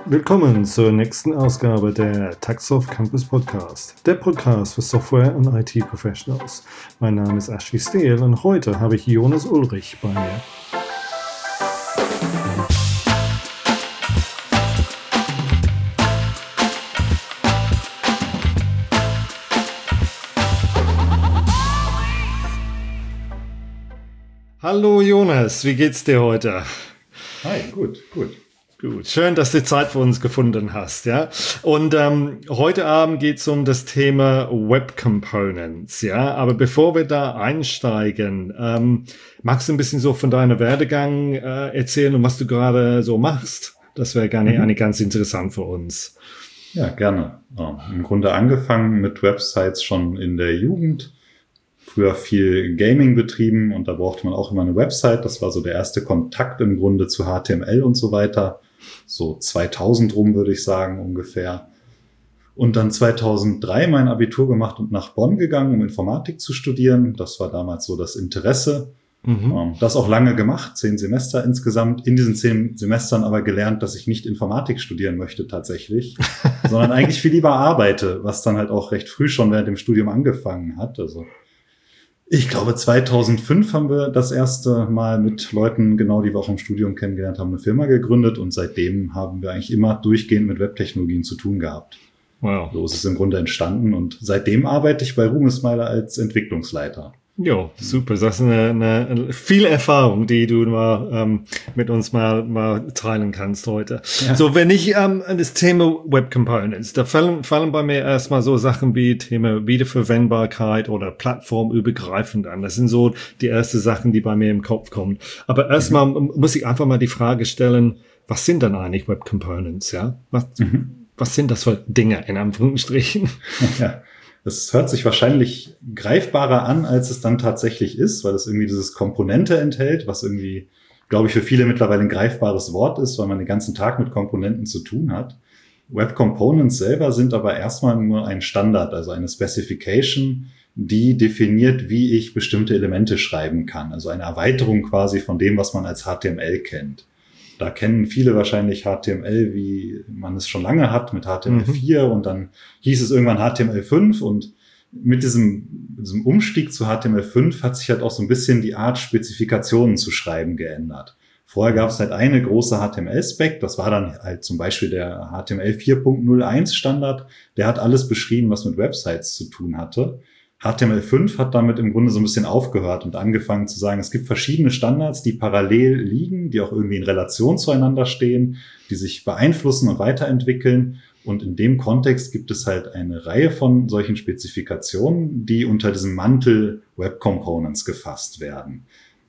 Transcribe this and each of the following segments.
Willkommen zur nächsten Ausgabe der Taxoft Campus Podcast, der Podcast für Software- und IT-Professionals. Mein Name ist Ashley Steele und heute habe ich Jonas Ulrich bei mir. Hallo Jonas, wie geht's dir heute? Hi, gut. Gut, schön, dass du Zeit für uns gefunden hast, ja. Und heute Abend geht es um das Thema Web Components, ja. Aber bevor wir da einsteigen, magst du ein bisschen so von deinem Werdegang erzählen und was du gerade so machst? Das wäre gerne ganz interessant für uns. Ja, gerne. Im Grunde angefangen mit Websites schon in der Jugend. Früher viel Gaming betrieben und da brauchte man auch immer eine Website. Das war so der erste Kontakt im Grunde zu HTML und so weiter. So 2000 rum, würde ich sagen, ungefähr. Und dann 2003 mein Abitur gemacht und nach Bonn gegangen, um Informatik zu studieren. Das war damals so das Interesse. Das auch lange gemacht, 10 Semester insgesamt. In diesen 10 Semestern aber gelernt, dass ich nicht Informatik studieren möchte tatsächlich, sondern eigentlich viel lieber arbeite, was dann halt auch recht früh schon während dem Studium angefangen hat. Also ich glaube, 2005 haben wir das erste Mal mit Leuten, genau die wir auch im Studium kennengelernt haben, eine Firma gegründet und seitdem haben wir eigentlich immer durchgehend mit Webtechnologien zu tun gehabt. Wow. So ist es im Grunde entstanden und seitdem arbeite ich bei Ruhmesmeiler als Entwicklungsleiter. Jo, super. Das ist eine viel Erfahrung, die du mal mit uns mal teilen kannst heute. Ja. So, wenn ich das Thema Web Components, da fallen bei mir erstmal so Sachen wie Thema Wiederverwendbarkeit oder plattformübergreifend an. Das sind so die ersten Sachen, die bei mir im Kopf kommen. Aber erstmal muss ich einfach mal die Frage stellen, was sind dann eigentlich Web Components? Ja, was sind das für Dinge in Anführungsstrichen? Ja. Es hört sich wahrscheinlich greifbarer an, als es dann tatsächlich ist, weil es irgendwie dieses Komponente enthält, was irgendwie, glaube ich, für viele mittlerweile ein greifbares Wort ist, weil man den ganzen Tag mit Komponenten zu tun hat. Web Components selber sind aber erstmal nur ein Standard, also eine Specification, die definiert, wie ich bestimmte Elemente schreiben kann. Also eine Erweiterung quasi von dem, was man als HTML kennt. Da kennen viele wahrscheinlich HTML, wie man es schon lange hat, mit HTML4 und dann hieß es irgendwann HTML5 und mit diesem Umstieg zu HTML5 hat sich halt auch so ein bisschen die Art, Spezifikationen zu schreiben geändert. Vorher gab es halt eine große HTML-Spec, das war dann halt zum Beispiel der HTML 4.01 Standard, der hat alles beschrieben, was mit Websites zu tun hatte. HTML5 hat damit im Grunde so ein bisschen aufgehört und angefangen zu sagen, es gibt verschiedene Standards, die parallel liegen, die auch irgendwie in Relation zueinander stehen, die sich beeinflussen und weiterentwickeln. Und in dem Kontext gibt es halt eine Reihe von solchen Spezifikationen, die unter diesem Mantel Web Components gefasst werden.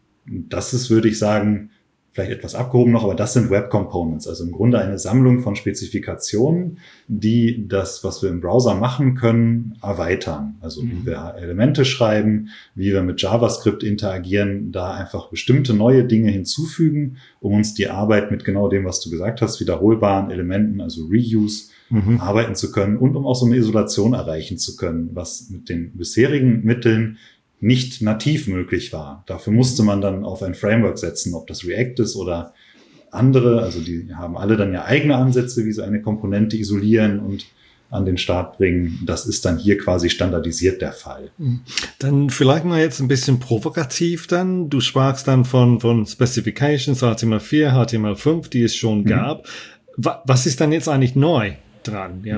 Das ist, würde ich sagen, vielleicht etwas abgehoben noch, aber das sind Web Components, also im Grunde eine Sammlung von Spezifikationen, die das, was wir im Browser machen können, erweitern. Also wie wir Elemente schreiben, wie wir mit JavaScript interagieren, da einfach bestimmte neue Dinge hinzufügen, um uns die Arbeit mit genau dem, was du gesagt hast, wiederholbaren Elementen, also Reuse, arbeiten zu können und um auch so eine Isolation erreichen zu können, was mit den bisherigen Mitteln nicht nativ möglich war. Dafür musste man dann auf ein Framework setzen, ob das React ist oder andere. Also die haben alle dann ja eigene Ansätze, wie sie eine Komponente isolieren und an den Start bringen. Das ist dann hier quasi standardisiert der Fall. Dann vielleicht mal jetzt ein bisschen provokativ dann. Du sprachst dann von Specifications, HTML4, HTML5, die es schon gab. Was ist dann jetzt eigentlich neu dran? Ja,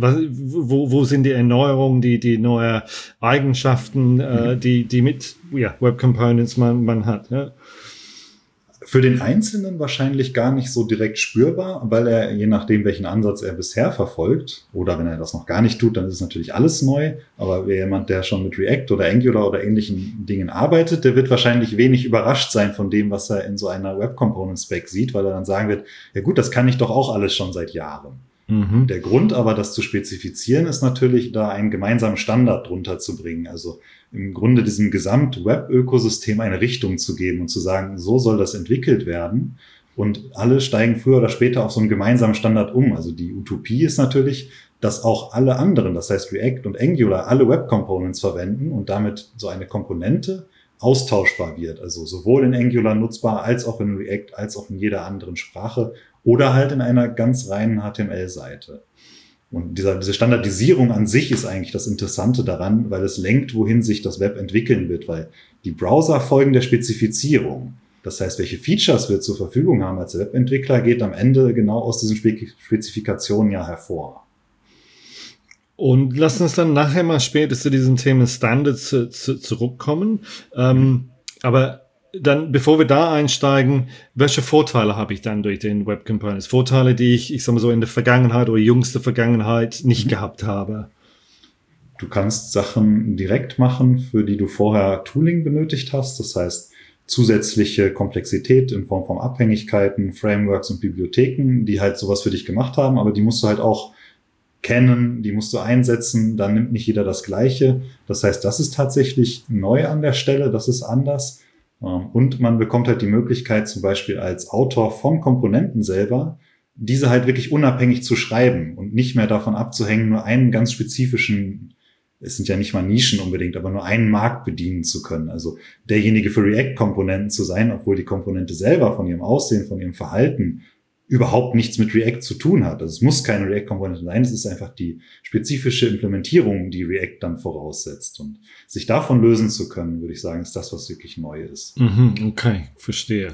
wo sind die Erneuerungen, die neue Eigenschaften, die mit Web Components man hat? Ja? Für den Einzelnen wahrscheinlich gar nicht so direkt spürbar, weil er, je nachdem, welchen Ansatz er bisher verfolgt, oder wenn er das noch gar nicht tut, dann ist es natürlich alles neu. Aber jemand, der schon mit React oder Angular oder ähnlichen Dingen arbeitet, der wird wahrscheinlich wenig überrascht sein von dem, was er in so einer Web Component Spec sieht, weil er dann sagen wird, ja gut, das kann ich doch auch alles schon seit Jahren. Der Grund aber, das zu spezifizieren, ist natürlich, da einen gemeinsamen Standard drunter zu bringen. Also im Grunde diesem Gesamt-Web-Ökosystem eine Richtung zu geben und zu sagen, so soll das entwickelt werden. Und alle steigen früher oder später auf so einen gemeinsamen Standard um. Also die Utopie ist natürlich, dass auch alle anderen, das heißt React und Angular, alle Web-Components verwenden und damit so eine Komponente austauschbar wird. Also sowohl in Angular nutzbar, als auch in React, als auch in jeder anderen Sprache oder halt in einer ganz reinen HTML-Seite. Und diese Standardisierung an sich ist eigentlich das Interessante daran, weil es lenkt, wohin sich das Web entwickeln wird, weil die Browser folgen der Spezifizierung. Das heißt, welche Features wir zur Verfügung haben als Webentwickler, geht am Ende genau aus diesen Spezifikationen ja hervor. Und lass uns dann nachher mal später zu diesem Thema Standards zurückkommen. Aber dann, bevor wir da einsteigen, welche Vorteile habe ich dann durch den Web Components? Vorteile, die ich sag mal so in der Vergangenheit oder jüngste Vergangenheit nicht gehabt habe. Du kannst Sachen direkt machen, für die du vorher Tooling benötigt hast. Das heißt, zusätzliche Komplexität in Form von Abhängigkeiten, Frameworks und Bibliotheken, die halt sowas für dich gemacht haben, aber die musst du halt auch kennen, die musst du einsetzen, dann nimmt nicht jeder das Gleiche. Das heißt, das ist tatsächlich neu an der Stelle, das ist anders. Und man bekommt halt die Möglichkeit, zum Beispiel als Autor von Komponenten selber, diese halt wirklich unabhängig zu schreiben und nicht mehr davon abzuhängen, nur einen ganz spezifischen, es sind ja nicht mal Nischen unbedingt, aber nur einen Markt bedienen zu können. Also derjenige für React-Komponenten zu sein, obwohl die Komponente selber von ihrem Aussehen, von ihrem Verhalten überhaupt nichts mit React zu tun hat. Also es muss keine React-Komponente sein, es ist einfach die spezifische Implementierung, die React dann voraussetzt. Und sich davon lösen zu können, würde ich sagen, ist das, was wirklich neu ist. Okay, verstehe.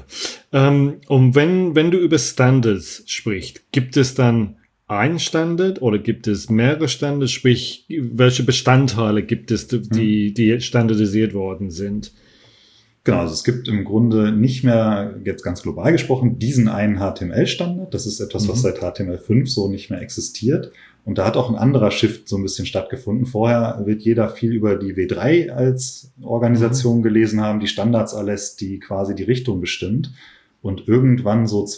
Und wenn du über Standards sprichst, gibt es dann ein Standard oder gibt es mehrere Standards? Sprich, welche Bestandteile gibt es, die standardisiert worden sind? Genau, also es gibt im Grunde nicht mehr, jetzt ganz global gesprochen, diesen einen HTML-Standard. Das ist etwas, was seit HTML5 so nicht mehr existiert. Und da hat auch ein anderer Shift so ein bisschen stattgefunden. Vorher wird jeder viel über die W3 als Organisation gelesen haben, die Standards alles, die quasi die Richtung bestimmt. Und irgendwann so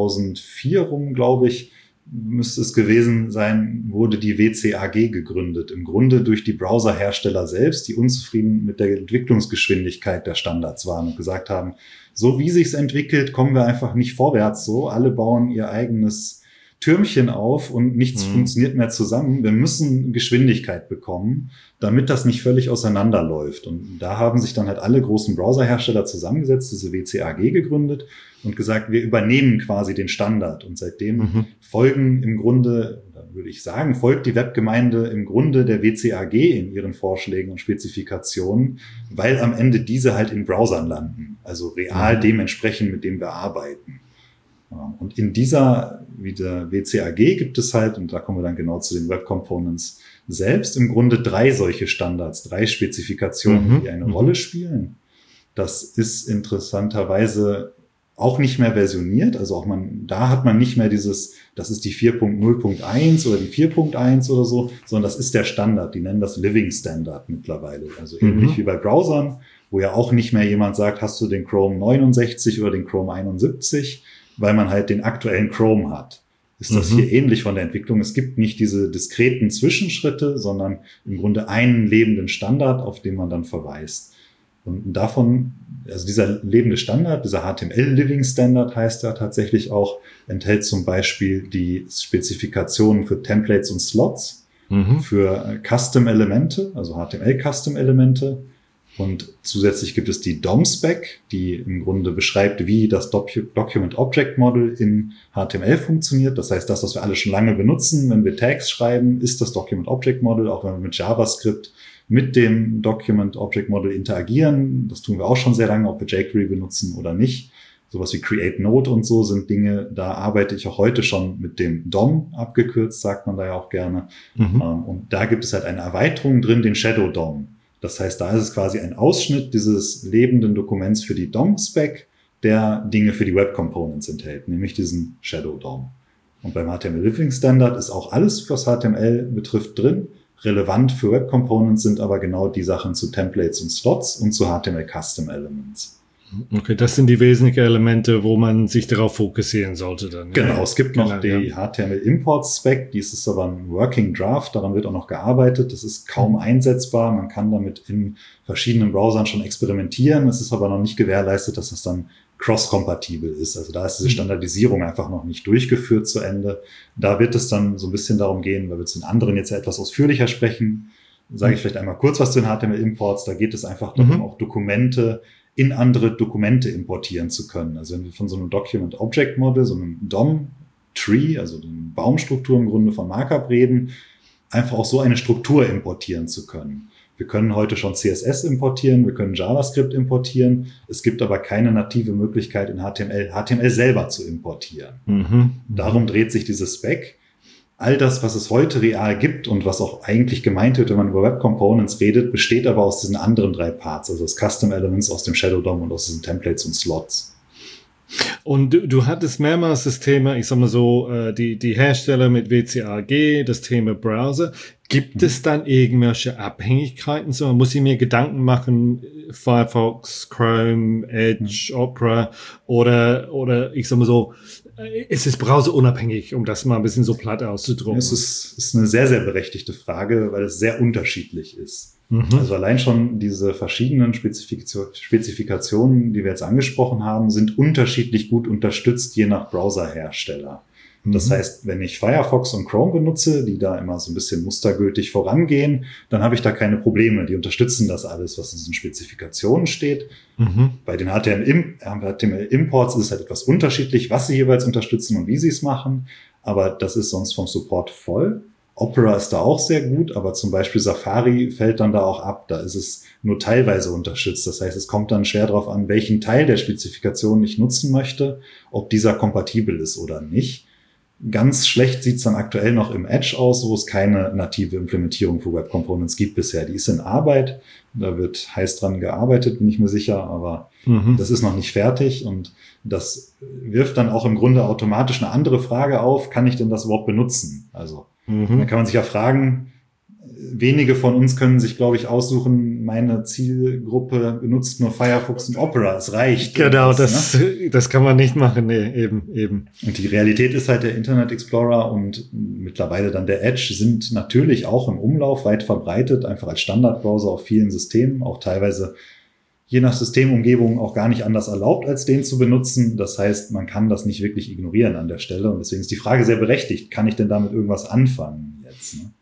2004 rum, glaube ich, müsste es gewesen sein, wurde die WCAG gegründet. Im Grunde durch die Browserhersteller selbst, die unzufrieden mit der Entwicklungsgeschwindigkeit der Standards waren und gesagt haben, so wie sich's entwickelt, kommen wir einfach nicht vorwärts so. Alle bauen ihr eigenes Türmchen auf und nichts funktioniert mehr zusammen. Wir müssen Geschwindigkeit bekommen, damit das nicht völlig auseinanderläuft. Und da haben sich dann halt alle großen Browserhersteller zusammengesetzt, diese WCAG gegründet und gesagt, wir übernehmen quasi den Standard. Und seitdem folgen im Grunde, würde ich sagen, folgt die Webgemeinde im Grunde der WCAG in ihren Vorschlägen und Spezifikationen, weil am Ende diese halt in Browsern landen. Also real dementsprechend, mit dem wir arbeiten. Und in dieser WCAG gibt es halt, und da kommen wir dann genau zu den Web Components selbst, im Grunde 3 solche Standards, 3 Spezifikationen, die eine Rolle spielen. Das ist interessanterweise auch nicht mehr versioniert, also auch da hat man nicht mehr dieses, das ist die 4.0.1 oder die 4.1 oder so, sondern das ist der Standard, die nennen das Living Standard mittlerweile. Also ähnlich wie bei Browsern, wo ja auch nicht mehr jemand sagt, hast du den Chrome 69 oder den Chrome 71, weil man halt den aktuellen Chrome hat. Ist das hier ähnlich von der Entwicklung? Es gibt nicht diese diskreten Zwischenschritte, sondern im Grunde einen lebenden Standard, auf den man dann verweist. Und davon, also dieser lebende Standard, dieser HTML Living Standard heißt er tatsächlich auch, enthält zum Beispiel die Spezifikationen für Templates und Slots, für Custom-Elemente, also HTML-Custom-Elemente. Und zusätzlich gibt es die DOM-Spec, die im Grunde beschreibt, wie das Document Object Model in HTML funktioniert. Das heißt, das, was wir alle schon lange benutzen, wenn wir Tags schreiben, ist das Document Object Model, auch wenn wir mit JavaScript mit dem Document Object Model interagieren. Das tun wir auch schon sehr lange, ob wir jQuery benutzen oder nicht. Sowas wie Create Node und so sind Dinge, da arbeite ich auch heute schon mit dem DOM, abgekürzt, sagt man da ja auch gerne. Und da gibt es halt eine Erweiterung drin, den Shadow DOM. Das heißt, da ist es quasi ein Ausschnitt dieses lebenden Dokuments für die DOM-Spec, der Dinge für die Web Components enthält, nämlich diesen Shadow DOM. Und beim HTML Living Standard ist auch alles, was HTML betrifft, drin. Relevant für Web Components sind aber genau die Sachen zu Templates und Slots und zu HTML Custom Elements. Okay, das sind die wesentlichen Elemente, wo man sich darauf fokussieren sollte dann. Genau, ja. Es gibt noch die HTML-Import-Spec, dies ist aber ein Working Draft, daran wird auch noch gearbeitet, das ist kaum einsetzbar, man kann damit in verschiedenen Browsern schon experimentieren, es ist aber noch nicht gewährleistet, dass das dann cross-kompatibel ist, also da ist diese Standardisierung einfach noch nicht durchgeführt zu Ende. Da wird es dann so ein bisschen darum gehen, weil wir zu den anderen jetzt ja etwas ausführlicher sprechen, sage ich vielleicht einmal kurz was zu den HTML-Imports. Da geht es einfach darum, auch Dokumente in andere Dokumente importieren zu können. Also wenn wir von so einem Document-Object-Model, so einem DOM-Tree, also den Baumstruktur im Grunde von Markup reden, einfach auch so eine Struktur importieren zu können. Wir können heute schon CSS importieren, wir können JavaScript importieren. Es gibt aber keine native Möglichkeit in HTML selber zu importieren. Darum dreht sich dieses Spec. All das, was es heute real gibt und was auch eigentlich gemeint wird, wenn man über Web Components redet, besteht aber aus diesen anderen 3 Parts, also aus Custom Elements, aus dem Shadow DOM und aus diesen Templates und Slots. Und du hattest mehrmals das Thema, ich sag mal so, die Hersteller mit WCAG, das Thema Browser. Gibt es dann irgendwelche Abhängigkeiten? So, muss ich mir Gedanken machen, Firefox, Chrome, Edge, Opera oder ich sag mal so, es ist browserunabhängig, um das mal ein bisschen so platt auszudrücken. Es ist eine sehr, sehr berechtigte Frage, weil es sehr unterschiedlich ist. Also allein schon diese verschiedenen Spezifikationen, die wir jetzt angesprochen haben, sind unterschiedlich gut unterstützt, je nach Browserhersteller. Das heißt, wenn ich Firefox und Chrome benutze, die da immer so ein bisschen mustergültig vorangehen, dann habe ich da keine Probleme. Die unterstützen das alles, was in diesen Spezifikationen steht. Bei den HTML-Imports ist es halt etwas unterschiedlich, was sie jeweils unterstützen und wie sie es machen. Aber das ist sonst vom Support voll. Opera ist da auch sehr gut, aber zum Beispiel Safari fällt dann da auch ab. Da ist es nur teilweise unterstützt. Das heißt, es kommt dann schwer darauf an, welchen Teil der Spezifikation ich nutzen möchte, ob dieser kompatibel ist oder nicht. Ganz schlecht sieht es dann aktuell noch im Edge aus, wo es keine native Implementierung für Web Components gibt bisher. Die ist in Arbeit, da wird heiß dran gearbeitet, bin ich mir sicher, aber das ist noch nicht fertig und das wirft dann auch im Grunde automatisch eine andere Frage auf, kann ich denn das überhaupt benutzen? Also dann kann man sich ja fragen, wenige von uns können sich, glaube ich, aussuchen, meine Zielgruppe benutzt nur Firefox und Opera. Es reicht. Genau, das kann man nicht machen. Nee, eben. Und die Realität ist halt, der Internet Explorer und mittlerweile dann der Edge sind natürlich auch im Umlauf weit verbreitet, einfach als Standardbrowser auf vielen Systemen, auch teilweise je nach Systemumgebung auch gar nicht anders erlaubt, als den zu benutzen. Das heißt, man kann das nicht wirklich ignorieren an der Stelle. Und deswegen ist die Frage sehr berechtigt. Kann ich denn damit irgendwas anfangen jetzt? Ne?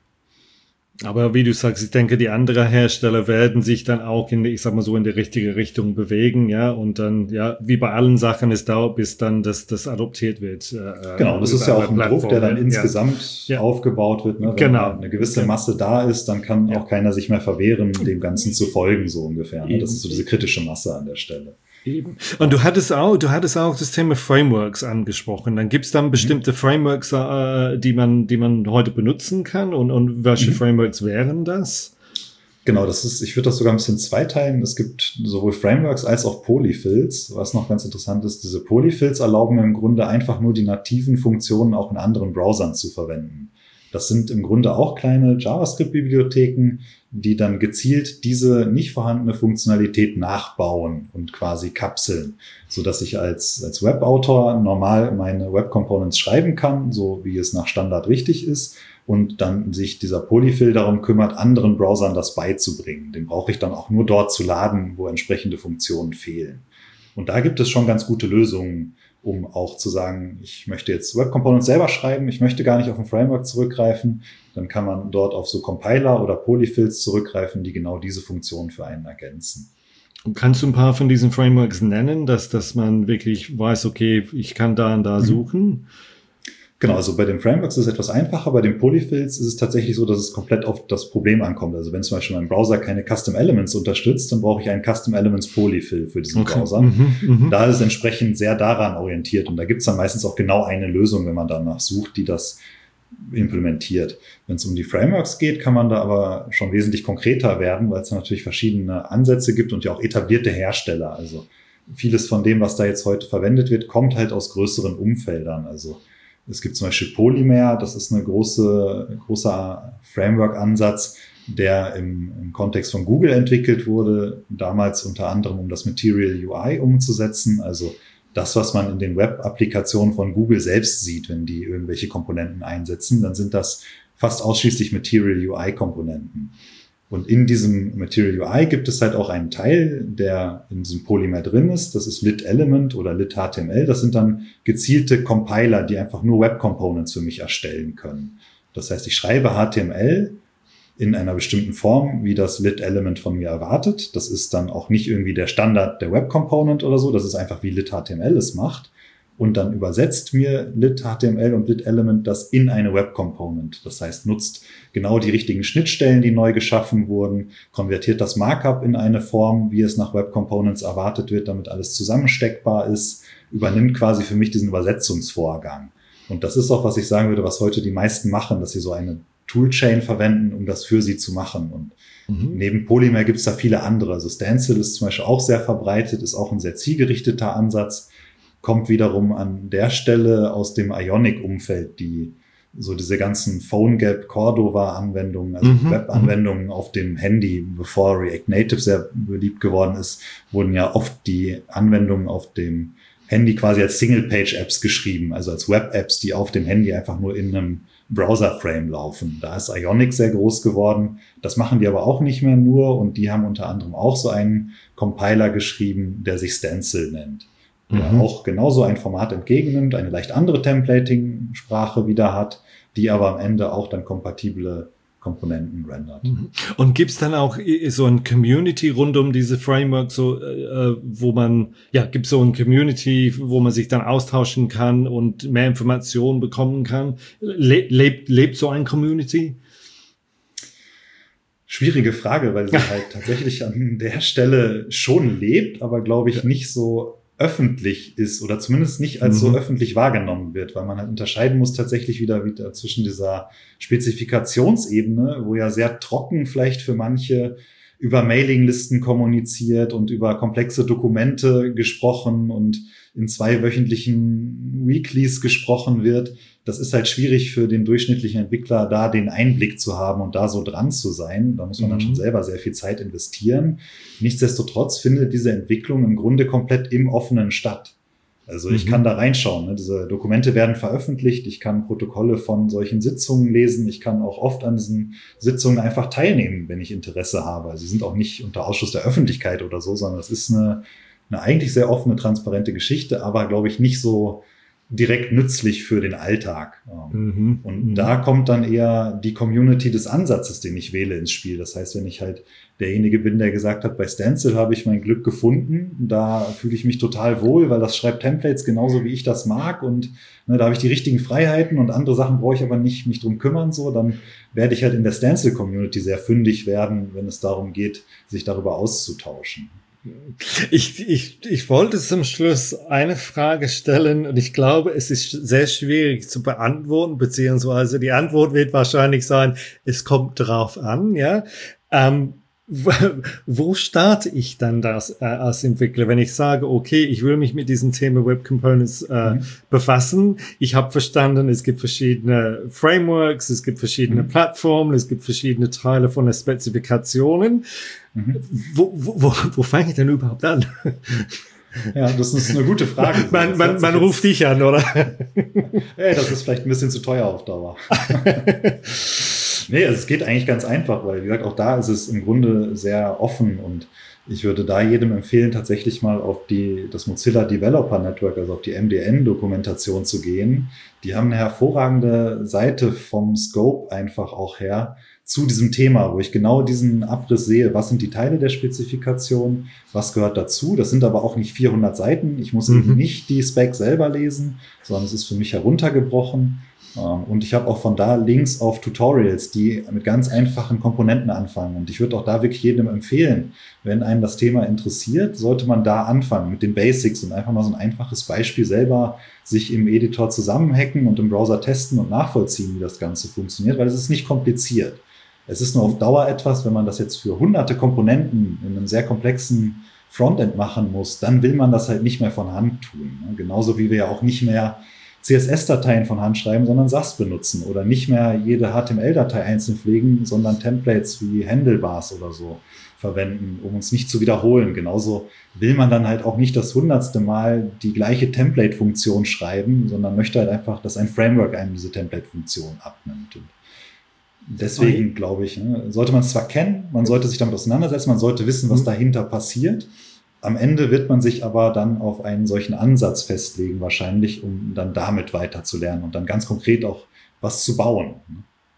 Aber wie du sagst, ich denke, die anderen Hersteller werden sich dann auch in die richtige Richtung bewegen, ja, und dann, ja, wie bei allen Sachen, es dauert, bis dann das adoptiert wird. Genau, das ist ja auch ein Druck, der dann insgesamt aufgebaut wird, ne? Wenn eine gewisse Masse da ist, dann kann auch keiner sich mehr verwehren, dem Ganzen zu folgen, so ungefähr. Ne? Das ist so diese kritische Masse an der Stelle. Eben. Und du hattest auch das Thema Frameworks angesprochen. Dann gibt's dann bestimmte Frameworks, die man heute benutzen kann. Und welche Frameworks wären das? Genau, ich würde das sogar ein bisschen zweiteilen. Es gibt sowohl Frameworks als auch Polyfills. Was noch ganz interessant ist, diese Polyfills erlauben im Grunde einfach nur die nativen Funktionen auch in anderen Browsern zu verwenden. Das sind im Grunde auch kleine JavaScript-Bibliotheken, die dann gezielt diese nicht vorhandene Funktionalität nachbauen und quasi kapseln, so dass ich als Webautor normal meine Web Components schreiben kann, so wie es nach Standard richtig ist, und dann sich dieser Polyfill darum kümmert, anderen Browsern das beizubringen. Den brauche ich dann auch nur dort zu laden, wo entsprechende Funktionen fehlen. Und da gibt es schon ganz gute Lösungen, um auch zu sagen, ich möchte jetzt Web Components selber schreiben, ich möchte gar nicht auf ein Framework zurückgreifen, dann kann man dort auf so Compiler oder Polyfills zurückgreifen, die genau diese Funktionen für einen ergänzen. Kannst du ein paar von diesen Frameworks nennen, dass man wirklich weiß, okay, ich kann da und da suchen? Genau, also bei den Frameworks ist es etwas einfacher. Bei den Polyfills ist es tatsächlich so, dass es komplett auf das Problem ankommt. Also wenn zum Beispiel mein Browser keine Custom Elements unterstützt, dann brauche ich einen Custom Elements Polyfill für diesen Browser. Da ist es entsprechend sehr daran orientiert. Und da gibt es dann meistens auch genau eine Lösung, wenn man danach sucht, die das implementiert. Wenn es um die Frameworks geht, kann man da aber schon wesentlich konkreter werden, weil es da natürlich verschiedene Ansätze gibt und ja auch etablierte Hersteller. Also vieles von dem, was da jetzt heute verwendet wird, kommt halt aus größeren Umfeldern. Also es gibt zum Beispiel Polymer, das ist ein großer Framework-Ansatz, der im Kontext von Google entwickelt wurde, damals unter anderem, um das Material UI umzusetzen, also das, was man in den Web-Applikationen von Google selbst sieht, wenn die irgendwelche Komponenten einsetzen, dann sind das fast ausschließlich Material UI-Komponenten. Und in diesem Material UI gibt es halt auch einen Teil, der in diesem Polymer drin ist. Das ist Lit Element oder Lit HTML. Das sind dann gezielte Compiler, die einfach nur Web Components für mich erstellen können. Das heißt, ich schreibe HTML in einer bestimmten Form, wie das Lit-Element von mir erwartet. Das ist dann auch nicht irgendwie der Standard der Web-Component oder so. Das ist einfach, wie lit-HTML es macht. Und dann übersetzt mir lit-HTML und lit-Element das in eine Web-Component. Das heißt, nutzt genau die richtigen Schnittstellen, die neu geschaffen wurden, konvertiert das Markup in eine Form, wie es nach Web-Components erwartet wird, damit alles zusammensteckbar ist, übernimmt quasi für mich diesen Übersetzungsvorgang. Und das ist auch, was ich sagen würde, was heute die meisten machen, dass sie so eine Toolchain verwenden, um das für sie zu machen. Und neben Polymer gibt es da viele andere. Also Stencil ist zum Beispiel auch sehr verbreitet, ist auch ein sehr zielgerichteter Ansatz, kommt wiederum an der Stelle aus dem Ionic-Umfeld, die so diese ganzen PhoneGap, Cordova-Anwendungen, also Web-Anwendungen auf dem Handy, bevor React Native sehr beliebt geworden ist, wurden ja oft die Anwendungen auf dem Handy quasi als Single-Page-Apps geschrieben, also als Web-Apps, die auf dem Handy einfach nur in einem Browser-Frame laufen. Da ist Ionic sehr groß geworden. Das machen die aber auch nicht mehr nur und die haben unter anderem auch so einen Compiler geschrieben, der sich Stencil nennt. Der auch genauso ein Format entgegennimmt, eine leicht andere Templating-Sprache wieder hat, die aber am Ende auch dann kompatible Komponenten rendert. Und gibt's dann auch so ein Community rund um diese Framework, so wo man, gibt's so ein Community, wo man sich dann austauschen kann und mehr Informationen bekommen kann? Lebt so ein Community? Schwierige Frage, weil sie halt tatsächlich an der Stelle schon lebt, aber glaube ich nicht so öffentlich ist oder zumindest nicht als so öffentlich wahrgenommen wird, weil man halt unterscheiden muss tatsächlich wieder zwischen dieser Spezifikationsebene, wo ja sehr trocken vielleicht für manche über Mailinglisten kommuniziert und über komplexe Dokumente gesprochen und in 2-wöchentlichen Weeklies gesprochen wird. Das ist halt schwierig für den durchschnittlichen Entwickler, da den Einblick zu haben und da so dran zu sein. Da muss man dann schon selber sehr viel Zeit investieren. Nichtsdestotrotz findet diese Entwicklung im Grunde komplett im Offenen statt. Also ich kann da reinschauen. Ne? Diese Dokumente werden veröffentlicht. Ich kann Protokolle von solchen Sitzungen lesen. Ich kann auch oft an diesen Sitzungen einfach teilnehmen, wenn ich Interesse habe. Also sie sind auch nicht unter Ausschluss der Öffentlichkeit oder so, sondern es ist eine eigentlich sehr offene, transparente Geschichte, aber glaube ich nicht so direkt nützlich für den Alltag. Und da kommt dann eher die Community des Ansatzes, den ich wähle, ins Spiel. Das heißt, wenn ich halt derjenige bin, der gesagt hat, bei Stencil habe ich mein Glück gefunden, da fühle ich mich total wohl, weil das schreibt Templates genauso, wie ich das mag und da habe ich die richtigen Freiheiten und andere Sachen brauche ich aber nicht mich drum kümmern, so, dann werde ich halt in der Stencil-Community sehr fündig werden, wenn es darum geht, sich darüber auszutauschen. Ich wollte zum Schluss eine Frage stellen und ich glaube, es ist sehr schwierig zu beantworten, beziehungsweise die Antwort wird wahrscheinlich sein, es kommt drauf an, ja. Wo starte ich dann das als Entwickler, wenn ich sage, okay, ich will mich mit diesem Thema Web Components befassen. Ich habe verstanden, es gibt verschiedene Frameworks, es gibt verschiedene Plattformen, es gibt verschiedene Teile von den Spezifikationen. Wo fange ich denn überhaupt an? Ja, das ist eine gute Frage. Man ruft dich an, oder? Hey, das ist vielleicht ein bisschen zu teuer auf Dauer. Nee, also es geht eigentlich ganz einfach, weil, wie gesagt, auch da ist es im Grunde sehr offen und ich würde da jedem empfehlen, tatsächlich mal auf das Mozilla Developer Network, also auf die MDN-Dokumentation zu gehen. Die haben eine hervorragende Seite vom Scope einfach auch her zu diesem Thema, wo ich genau diesen Abriss sehe. Was sind die Teile der Spezifikation? Was gehört dazu? Das sind aber auch nicht 400 Seiten. Ich muss eben nicht die Spec selber lesen, sondern es ist für mich heruntergebrochen. Und ich habe auch von da Links auf Tutorials, die mit ganz einfachen Komponenten anfangen. Und ich würde auch da wirklich jedem empfehlen, wenn einen das Thema interessiert, sollte man da anfangen mit den Basics und einfach mal so ein einfaches Beispiel selber sich im Editor zusammenhacken und im Browser testen und nachvollziehen, wie das Ganze funktioniert, weil es ist nicht kompliziert. Es ist nur auf Dauer etwas, wenn man das jetzt für hunderte Komponenten in einem sehr komplexen Frontend machen muss, dann will man das halt nicht mehr von Hand tun. Genauso wie wir ja auch nicht mehr CSS-Dateien von Hand schreiben, sondern SAS benutzen oder nicht mehr jede HTML-Datei einzeln pflegen, sondern Templates wie Handlebars oder so verwenden, um uns nicht zu wiederholen. Genauso will man dann halt auch nicht das 100. Mal die gleiche Template-Funktion schreiben, sondern möchte halt einfach, dass ein Framework einem diese Template-Funktion abnimmt. Und deswegen glaube ich, sollte man es zwar kennen, man sollte sich damit auseinandersetzen, man sollte wissen, was dahinter passiert. Am Ende wird man sich aber dann auf einen solchen Ansatz festlegen, wahrscheinlich, um dann damit weiterzulernen und dann ganz konkret auch was zu bauen.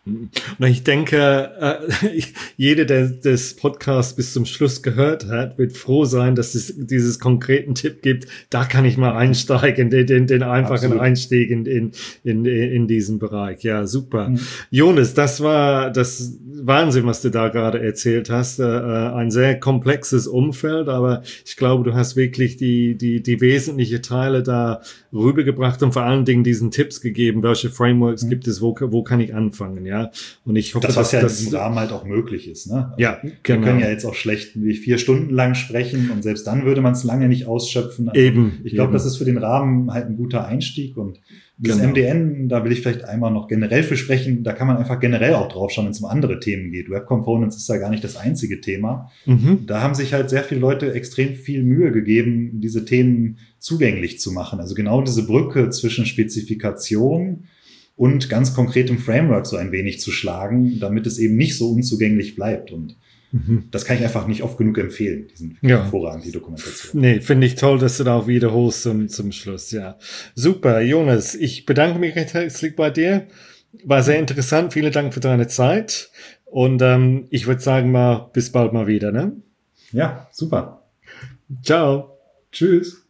Und ich denke, jeder, der das Podcast bis zum Schluss gehört hat, wird froh sein, dass es dieses konkreten Tipp gibt. Da kann ich mal einsteigen, den einfachen Absolut. Einstieg in diesen Bereich. Ja, super. Jonas, das war das Wahnsinn, was du da gerade erzählt hast. Ein sehr komplexes Umfeld, aber ich glaube, du hast wirklich die wesentlichen Teile da rübergebracht und vor allen Dingen diesen Tipps gegeben, welche Frameworks gibt es, wo kann ich anfangen, ja. Und ich hoffe, was ja in diesem Rahmen halt auch möglich ist, ne? Also ja, genau. Wir können ja jetzt auch schlecht 4 Stunden lang sprechen und selbst dann würde man es lange nicht ausschöpfen. Also ich glaube, das ist für den Rahmen halt ein guter Einstieg und das MDN, da will ich vielleicht einmal noch generell für sprechen, da kann man einfach generell auch drauf schauen, wenn es um andere Themen geht. Web Components ist ja gar nicht das einzige Thema. Da haben sich halt sehr viele Leute extrem viel Mühe gegeben, diese Themen zugänglich zu machen. Also genau diese Brücke zwischen Spezifikation und ganz konkretem Framework so ein wenig zu schlagen, damit es eben nicht so unzugänglich bleibt. Und das kann ich einfach nicht oft genug empfehlen, hervorragend, die Dokumentation. Nee, finde ich toll, dass du da auch wiederholst zum Schluss, ja. Super, Jonas, ich bedanke mich recht herzlich bei dir. War sehr interessant, vielen Dank für deine Zeit. Und ich würde sagen mal, bis bald mal wieder, ne? Ja, super. Ciao. Tschüss.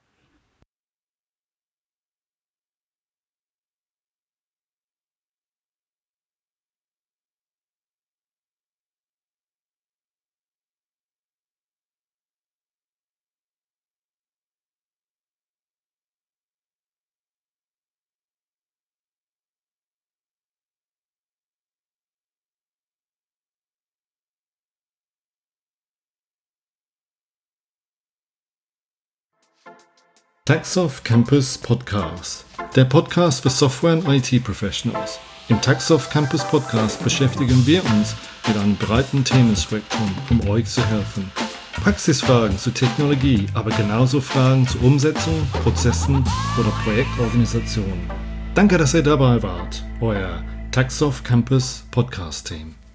Taxoft Campus Podcast, der Podcast für Software- und IT-Professionals. Im Taxoft Campus Podcast beschäftigen wir uns mit einem breiten Themenspektrum, um euch zu helfen. Praxisfragen zur Technologie, aber genauso Fragen zur Umsetzung, Prozessen oder Projektorganisation. Danke, dass ihr dabei wart. Euer Taxoft Campus Podcast Team.